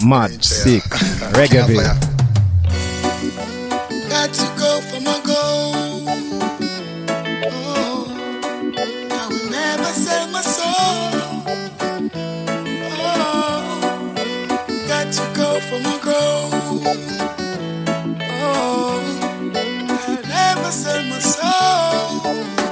Mad, sick, reggae beat. Got to go for my goal. Oh, I will never sell my soul. Oh, got to go for my goal. Oh, I'll never sell my soul.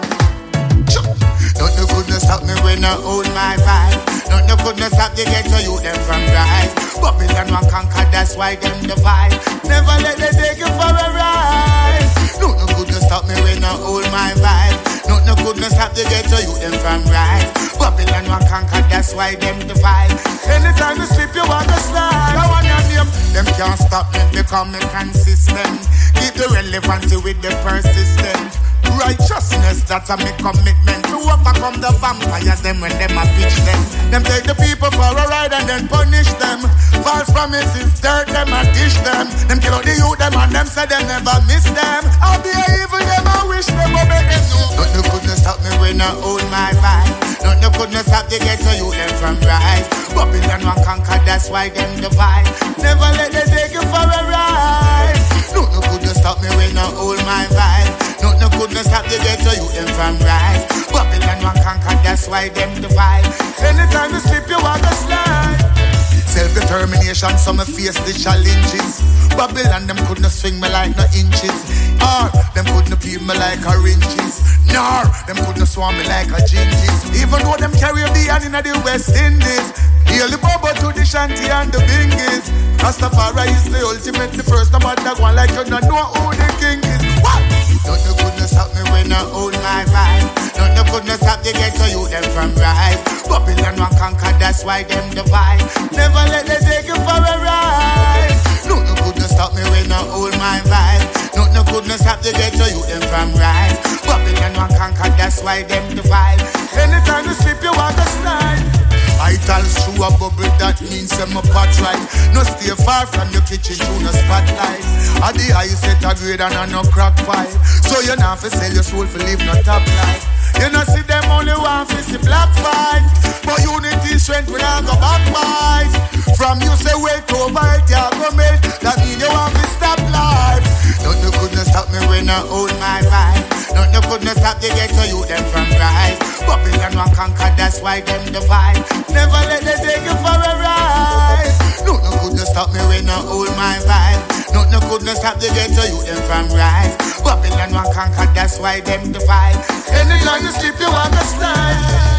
Nothing couldn't stop me when I hold my vibe. Nothing couldn't stop the ghetto youth them from rise. Babylon one conquer, that's why them divide. Never let them take you for a ride. Nothing couldn't stop me when I hold my vibe. Nothing couldn't stop the ghetto youth them from rise. Babylon one conquer, that's why them divide. Anytime you slip, you want to slide. I want your name. Them can't stop me becoming consistent. Keep the relevancy with the persistent. Righteousness, that's a me commitment. To overcome the vampires, them when them a pitch them. Them take the people for a ride and then punish them. False promises, dirt them and dish them. Them kill out the youth them and them say they never miss them. I'll be evil, them I wish them but make them know. Nothing couldn't stop me when I hold my vibe. Nothing couldn't stop the ghetto youth them from rise. Babylon one conquer, that's why them divide. Never let them take you for a ride. Nothing couldn't stop me when I hold my vibe. Nothing couldn't stop the ghetto youth them from rise. Babylon one conquer, that's why them divide. Anytime you slip, you want to slide. Self-determination, so me face the challenges. Babylon, them couldn't swing me like no inches. Or, them couldn't peel me like oranges. Nor, them couldn't swarm me like a gingies. Even though them carry the hand in the West Indies. Hail the bobo to the shanty and the bingies. Rastafari is the ultimate, the first no matter one like you don't know who the king is. What? Nothing couldn't stop me when I hold my vibe. Nothing couldn't stop the ghetto youth them from rise. Babylon one conquer, that's why them divide. Never let them take you for a ride. Nothing couldn't stop me when I hold my vibe. Nothing couldn't stop the ghetto youth them from rise. Babylon one conquer, that's why them divide. Anytime you slip, you want to slide. I tell through a bubble, that means I'm a pot right. No stay far from your kitchen to no spotlight. At the eye set a grade and a no crack pipe. So you not for sell your soul for live no top life. You not see them only one for see black fight. But unity strength we not go back fight. From you say wait over it, you go melt. That mean you want to stop life. Nothing couldn't stop me when I hold my vibe. Nothing couldn't stop the ghetto youth them from rise. Babylon one conquer, that's why them divide. Never let them take you for a ride. Nothing couldn't stop me when I hold my vibe. Nothing couldn't stop the ghetto youth them from rise. Babylon one conquer, that's why them divide. Anytime you slip, you want to slide.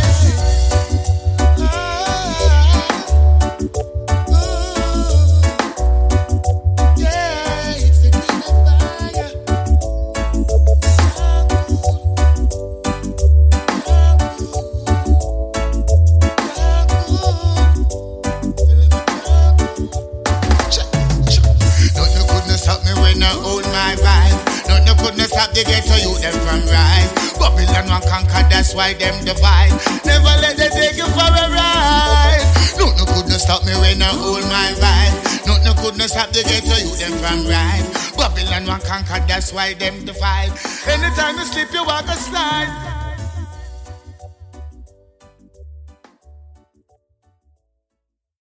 Stop the ghetto youth them from rise. Babylon one conquer, that's why them divide. Never let them take you for a ride. Nothing couldn't stop me when I hold my vibe. Nothing couldn't stop the ghetto youth them from rise. Babylon one conquer, that's why them divide. Anytime you slip, you walk a slide.